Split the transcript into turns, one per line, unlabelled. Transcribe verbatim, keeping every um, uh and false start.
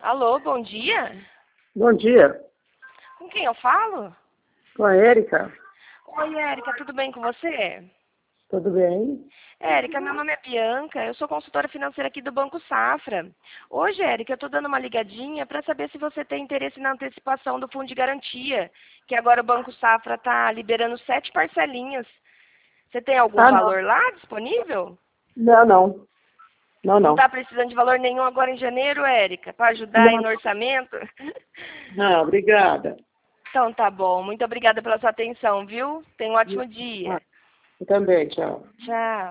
Alô, bom dia?
Bom dia,
Com quem eu falo?
com a Érica.
Oi, Érica, tudo bem com você?
Tudo bem?
Érica, meu nome é Bianca, eu sou consultora financeira aqui do Banco Safra. Hoje, Érica, eu estou dando uma ligadinha para saber se você tem interesse na antecipação do Fundo de Garantia, que agora o Banco Safra está liberando sete parcelinhas. Você tem algum
Ah, não.
valor lá disponível?
Não, não. Não,
Não
não.
está precisando de valor nenhum agora em janeiro, Érica, para ajudar aí
Não,
no orçamento?
não, obrigada.
Então tá bom, muito obrigada pela sua atenção, viu? Tenha um ótimo
Ah,
dia.
eu também, tchau.
Tchau.